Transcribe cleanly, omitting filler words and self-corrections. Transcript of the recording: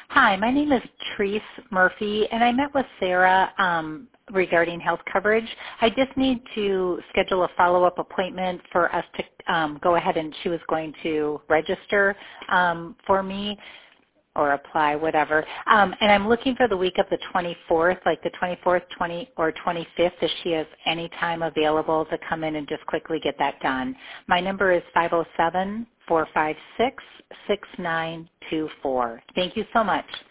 Hi, my name is Therese Murphy, and I met with Sarah regarding health coverage. I just need to schedule a follow-up appointment for us to go ahead, and she was going to register for me or apply, whatever. And I'm looking for the week of the 24th, like the 24th, 20 or 25th, if she has any time available to come in and just quickly get that done. My number is 507-456-6924. Thank you so much.